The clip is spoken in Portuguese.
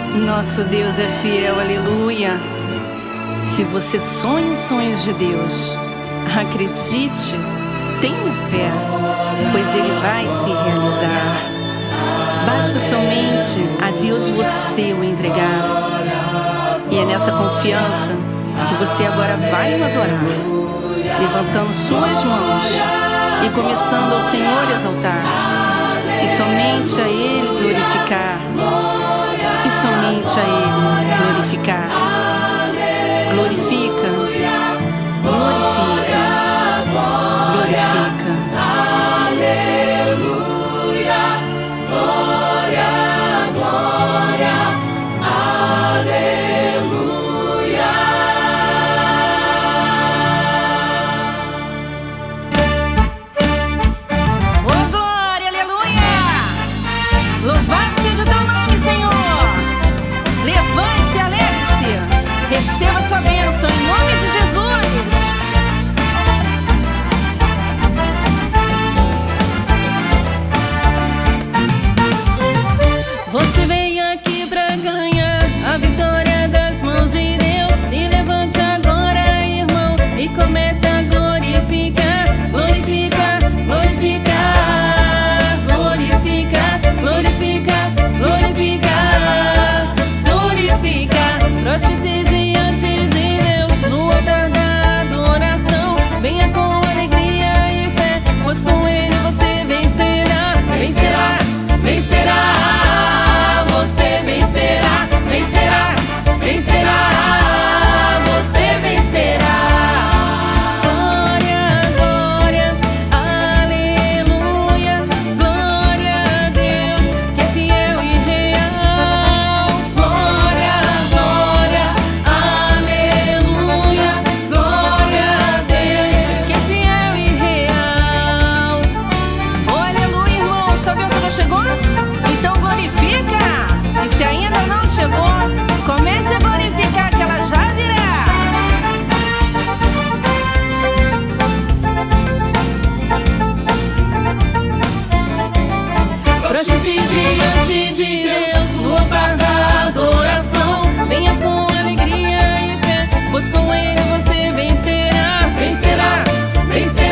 Nosso Deus é fiel, aleluia. Se você sonha os sonhos de Deus, acredite, tenha fé, pois Ele vai se realizar. Basta somente a Deus você o entregar. E é nessa confiança que você agora vai o adorar, levantando suas mãos e começando ao Senhor exaltar, e somente a Ele glorificar, e somente a Ele glorificar. Glorifica, glorifica, glorifica. Aleluia, glória, glória, aleluia. Oh, glória, aleluia! Louvado seja o teu nome, Senhor! Levante-se, alegre-se! Receba sua bênção em nome de Jesus! Você veio aqui pra ganhar a vitória das mãos de Deus. Se levante agora, irmão, e comece a glorificar, glorificar, glorificar, glorificar, glorificar, glorificar, glorificar. Proste-se diante de Deus no altar da adoração. Venha com alegria e fé, pois com Ele você vencerá, vencerá, vencerá. Você vencerá, vencerá, vencerá. Você vencerá. Glória, glória, aleluia. Glória a Deus, que é fiel e real. Glória, glória, aleluia. Glória a Deus, que é fiel e real. Oh, aleluia, irmão! Sua bênção já chegou? Então glorifica! E se ainda não chegou, comece a glorificar que ela já virá. Proste-se diante de Deus no altar da adoração. Venha com alegria e fé, pois com Ele você vencerá, vencerá, vencerá.